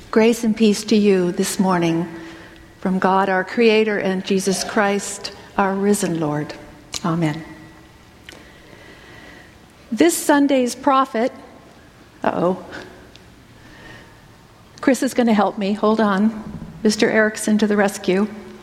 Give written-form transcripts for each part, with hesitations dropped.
Grace and peace to you this morning from God our Creator and Jesus Christ, our risen Lord. Amen. This Sunday's prophet, Chris is going to help me. Hold on. Mr. Erickson to the rescue.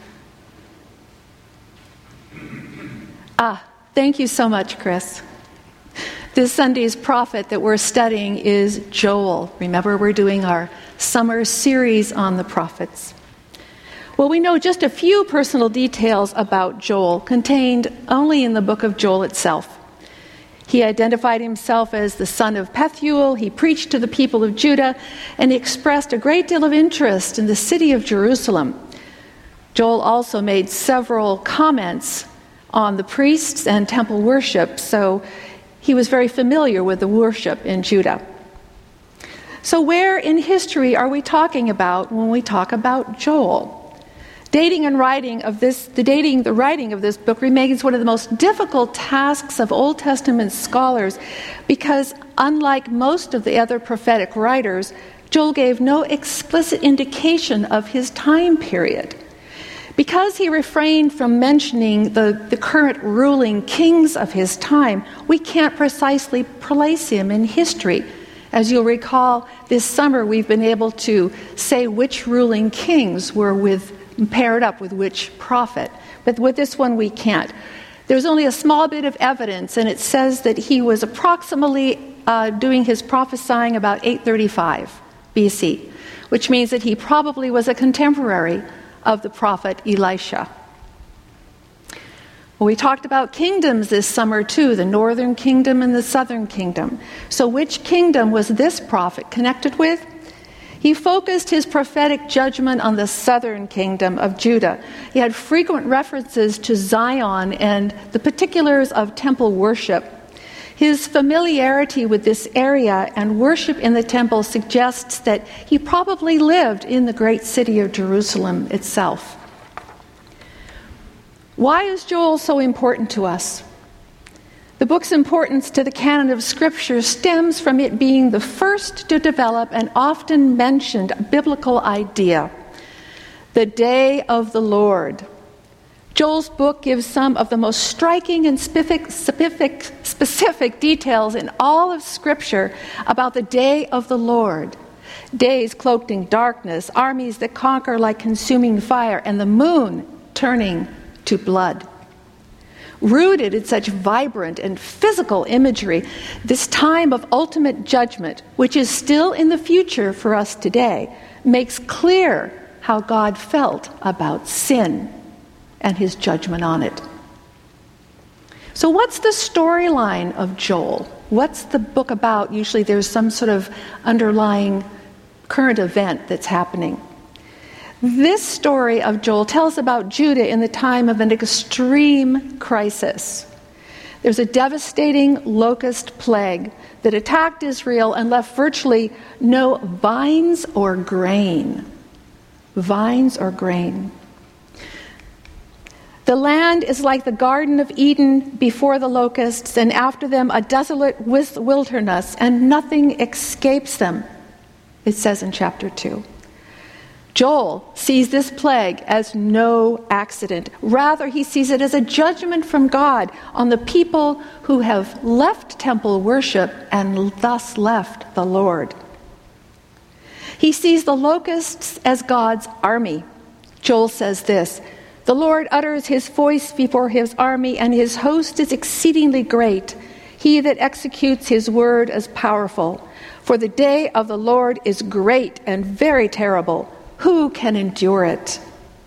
Thank you so much, Chris. This Sunday's prophet that we're studying is Joel. Remember, we're doing our summer series on the prophets. Well, we know just a few personal details about Joel, contained only in the book of Joel itself. He identified himself as the son of Pethuel. He preached to the people of Judah, and he expressed a great deal of interest in the city of Jerusalem. Joel also made several comments on the priests and temple worship, so he was very familiar with the worship in Judah. So where in history are we talking about when we talk about Joel? The writing of this book remains one of the most difficult tasks of Old Testament scholars because, unlike most of the other prophetic writers, Joel gave no explicit indication of his time period. Because he refrained from mentioning the current ruling kings of his time, we can't precisely place him in history. As you'll recall, this summer we've been able to say which ruling kings were paired up with which prophet. But with this one we can't. There's only a small bit of evidence, and it says that he was approximately doing his prophesying about 835 BC, which means that he probably was a contemporary of the prophet Elisha. Well, we talked about kingdoms this summer too, the northern kingdom and the southern kingdom. So which kingdom was this prophet connected with? He focused his prophetic judgment on the southern kingdom of Judah. He had frequent references to Zion and the particulars of temple worship. His familiarity with this area and worship in the temple suggests that he probably lived in the great city of Jerusalem itself. Why is Joel so important to us? The book's importance to the canon of Scripture stems from it being the first to develop an often mentioned biblical idea, the day of the Lord. Joel's book gives some of the most striking and specific details in all of Scripture about the day of the Lord. Days cloaked in darkness, armies that conquer like consuming fire, and the moon turning to blood. Rooted in such vibrant and physical imagery, this time of ultimate judgment, which is still in the future for us today, makes clear how God felt about sin and his judgment on it. So what's the storyline of Joel? What's the book about? Usually there's some sort of underlying current event that's happening. This story of Joel tells about Judah in the time of an extreme crisis. There's a devastating locust plague that attacked Israel and left virtually no vines or grain. Vines or grain. The land is like the Garden of Eden before the locusts, and after them a desolate wilderness, and nothing escapes them, it says in chapter 2. Joel sees this plague as no accident. Rather, he sees it as a judgment from God on the people who have left temple worship and thus left the Lord. He sees the locusts as God's army. Joel says this, "The Lord utters his voice before his army, and his host is exceedingly great. He that executes his word is powerful. For the day of the Lord is great and very terrible. Who can endure it?"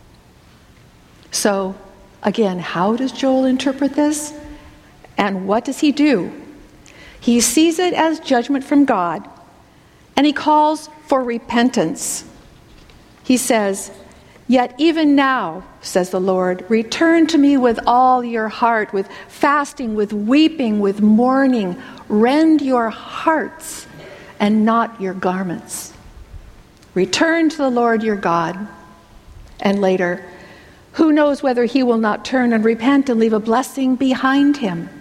So, again, how does Joel interpret this? And what does he do? He sees it as judgment from God, and he calls for repentance. He says, "Yet even now, says the Lord, return to me with all your heart, with fasting, with weeping, with mourning. Rend your hearts and not your garments. Return to the Lord your God." And later, who knows whether he will not turn and repent and leave a blessing behind him?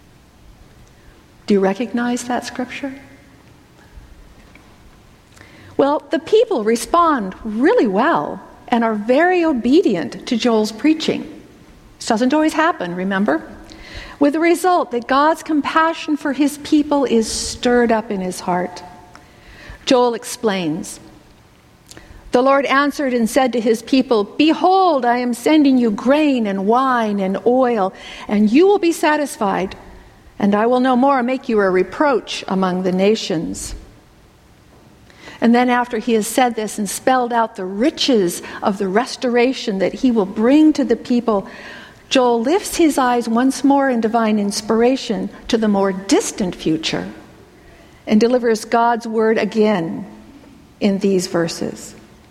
Do you recognize that scripture? Well, the people respond really well and are very obedient to Joel's preaching. This doesn't always happen, remember? With the result that God's compassion for his people is stirred up in his heart. Joel explains, "The Lord answered and said to his people, 'Behold, I am sending you grain and wine and oil, and you will be satisfied, and I will no more make you a reproach among the nations.'" And then after he has said this and spelled out the riches of the restoration that he will bring to the people, Joel lifts his eyes once more in divine inspiration to the more distant future and delivers God's word again in these verses.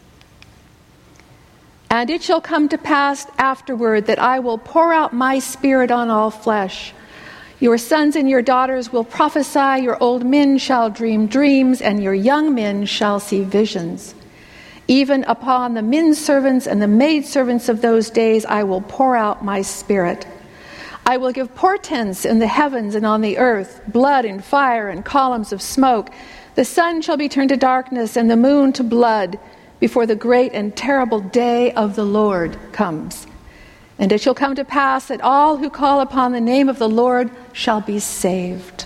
"And it shall come to pass afterward that I will pour out my spirit on all flesh. Your sons and your daughters will prophesy, your old men shall dream dreams, and your young men shall see visions. Even upon the men servants and the maid servants of those days I will pour out my spirit. I will give portents in the heavens and on the earth, blood and fire and columns of smoke. The sun shall be turned to darkness and the moon to blood before the great and terrible day of the Lord comes. And it shall come to pass that all who call upon the name of the Lord shall be saved."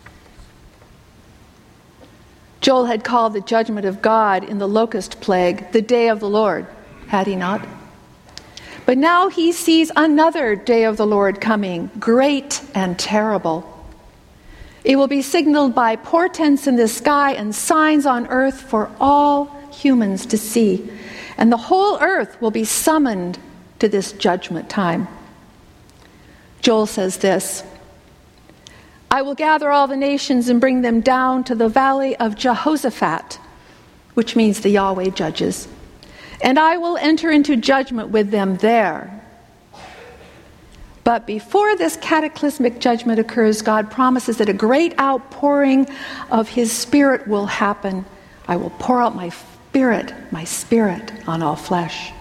Joel had called the judgment of God in the locust plague the day of the Lord, had he not? But now he sees another day of the Lord coming, great and terrible. It will be signaled by portents in the sky and signs on earth for all humans to see. And the whole earth will be summoned to this judgment time. Joel says this, "I will gather all the nations and bring them down to the valley of Jehoshaphat," which means the Yahweh judges, "and I will enter into judgment with them there." But before this cataclysmic judgment occurs, God promises that a great outpouring of his Spirit will happen. "I will pour out my Spirit on all flesh."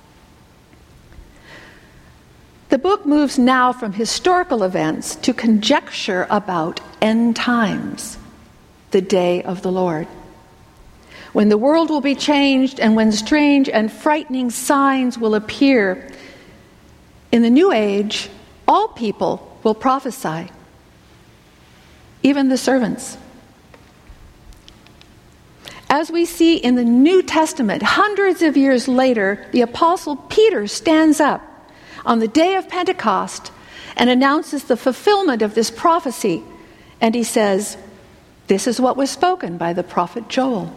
The book moves now from historical events to conjecture about end times, the day of the Lord, when the world will be changed and when strange and frightening signs will appear. In the new age, all people will prophesy, even the servants. As we see in the New Testament, hundreds of years later, the Apostle Peter stands up on the day of Pentecost and announces the fulfillment of this prophecy. And he says, "This is what was spoken by the prophet Joel."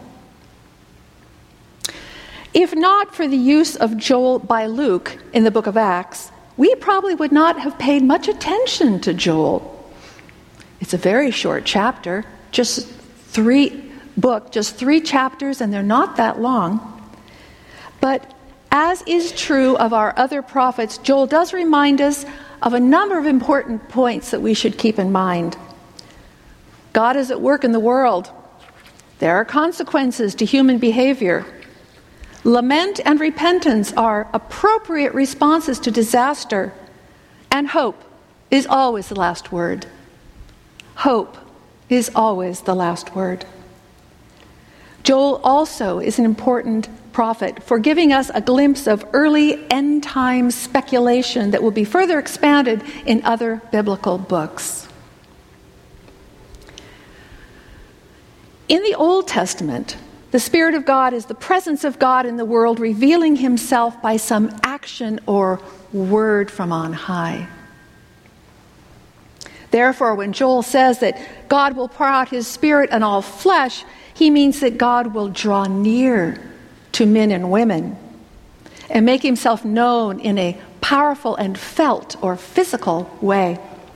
If not for the use of Joel by Luke in the book of Acts, we probably would not have paid much attention to Joel. It's a very short chapter, just three chapters, and they're not that long. But as is true of our other prophets, Joel does remind us of a number of important points that we should keep in mind. God is at work in the world. There are consequences to human behavior. Lament and repentance are appropriate responses to disaster. And hope is always the last word. Hope is always the last word. Joel also is an important prophet for giving us a glimpse of early end time speculation that will be further expanded in other biblical books. In the Old Testament, the Spirit of God is the presence of God in the world, revealing himself by some action or word from on high. Therefore, when Joel says that God will pour out his Spirit on all flesh, he means that God will draw near to men and women and make himself known in a powerful and felt or physical way.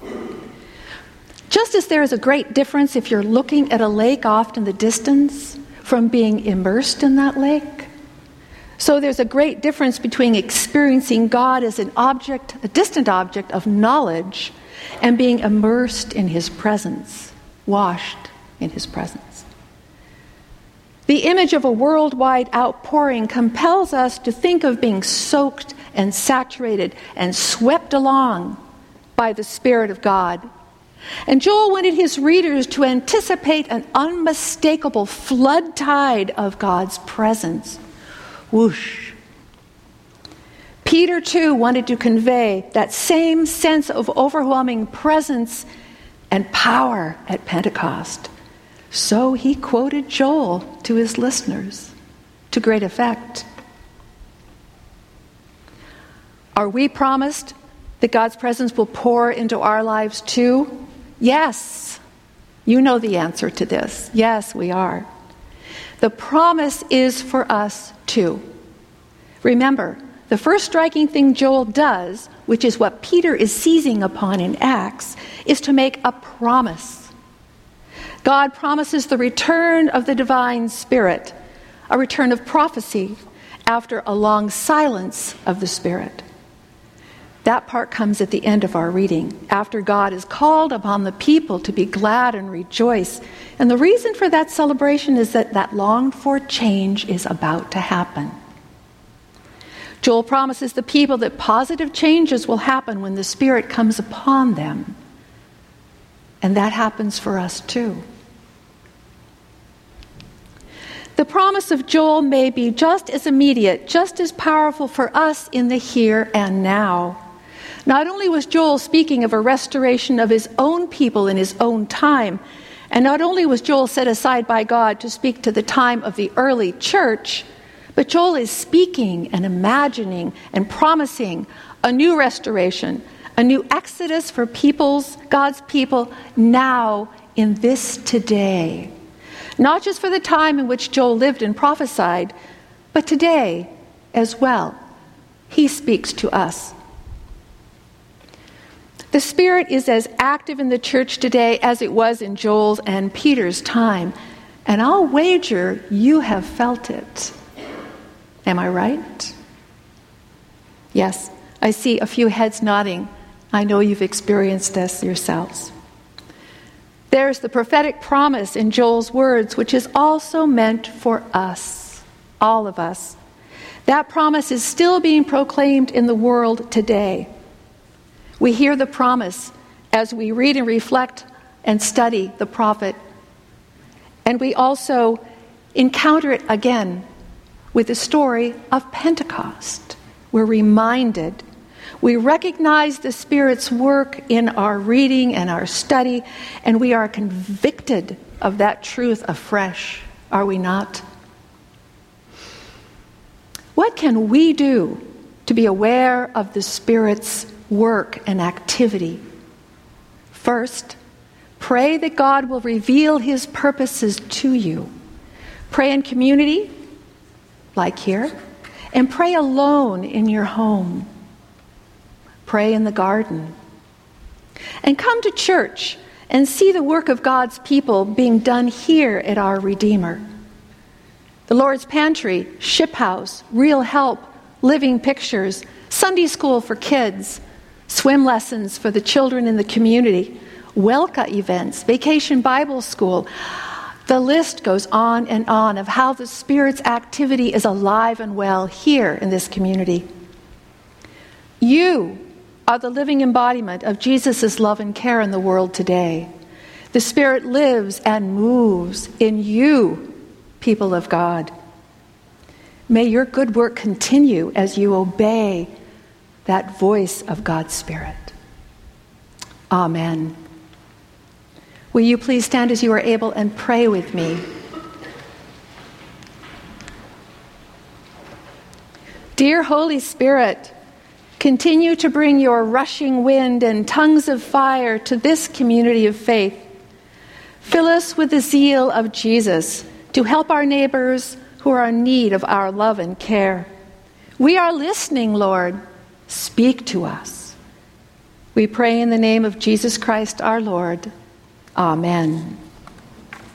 Just as there is a great difference if you're looking at a lake off in the distance from being immersed in that lake, so there's a great difference between experiencing God as an object, a distant object of knowledge, and being immersed in his presence, washed in his presence. The image of a worldwide outpouring compels us to think of being soaked and saturated and swept along by the Spirit of God And Joel wanted his readers to anticipate an unmistakable flood tide of God's presence. Whoosh. Peter, too, wanted to convey that same sense of overwhelming presence and power at Pentecost. So he quoted Joel to his listeners to great effect. Are we promised that God's presence will pour into our lives too? Yes. You know the answer to this. Yes, we are. The promise is for us too. Remember, the first striking thing Joel does, which is what Peter is seizing upon in Acts, is to make a promise. God promises the return of the divine Spirit, a return of prophecy after a long silence of the Spirit. That part comes at the end of our reading, after God has called upon the people to be glad and rejoice. And the reason for that celebration is that longed-for change is about to happen. Joel promises the people that positive changes will happen when the Spirit comes upon them. And that happens for us too. The promise of Joel may be just as immediate, just as powerful for us in the here and now. Not only was Joel speaking of a restoration of his own people in his own time, and not only was Joel set aside by God to speak to the time of the early church, but Joel is speaking and imagining and promising a new restoration, a new exodus for God's people now in this today. Not just for the time in which Joel lived and prophesied, but today as well. He speaks to us. The Spirit is as active in the church today as it was in Joel's and Peter's time, and I'll wager you have felt it. Am I right? Yes, I see a few heads nodding. I know you've experienced this yourselves. There's the prophetic promise in Joel's words, which is also meant for us, all of us. That promise is still being proclaimed in the world today. We hear the promise as we read and reflect and study the prophet. And we also encounter it again with the story of Pentecost. We're reminded. We recognize the Spirit's work in our reading and our study, and we are convicted of that truth afresh, are we not? What can we do to be aware of the Spirit's work and activity? First, pray that God will reveal His purposes to you. Pray in community, like here, and pray alone in your home. Pray in the garden. And come to church and see the work of God's people being done here at our Redeemer. The Lord's Pantry, Ship House, Real Help, Living Pictures, Sunday School for kids, swim lessons for the children in the community, Welka events, Vacation Bible School. The list goes on and on of how the Spirit's activity is alive and well here in this community. You are the living embodiment of Jesus' love and care in the world today. The Spirit lives and moves in you, people of God. May your good work continue as you obey that voice of God's Spirit. Amen. Will you please stand as you are able and pray with me? Dear Holy Spirit, continue to bring your rushing wind and tongues of fire to this community of faith. Fill us with the zeal of Jesus to help our neighbors who are in need of our love and care. We are listening, Lord. Speak to us. We pray in the name of Jesus Christ our Lord. Amen.